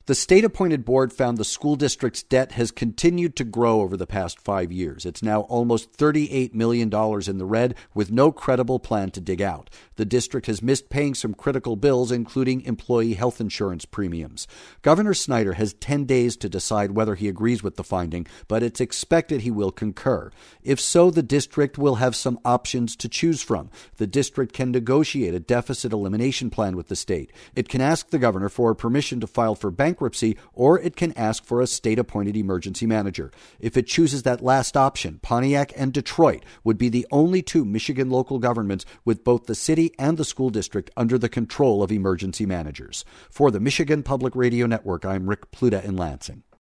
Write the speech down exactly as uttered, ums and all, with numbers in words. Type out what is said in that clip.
The state-appointed board found the school district's debt has continued to grow over the past five years. It's now almost thirty-eight million dollars in the red, with no credible plan to dig out. The district has missed paying some critical bills, including employee health insurance premiums. Governor Snyder has ten days to decide whether he agrees with the finding, but it's expected he will concur. If so, the district will have some options to choose from. The district can negotiate a deficit elimination plan with the state. It can ask the governor for permission to file for bankruptcy, or it can ask for a state-appointed emergency manager. If it chooses that last option, Pontiac and Detroit would be the only two Michigan local governments with both the city and the school district under the control of emergency managers. For the Michigan Public Radio Network, I'm Rick Pluta in Lansing.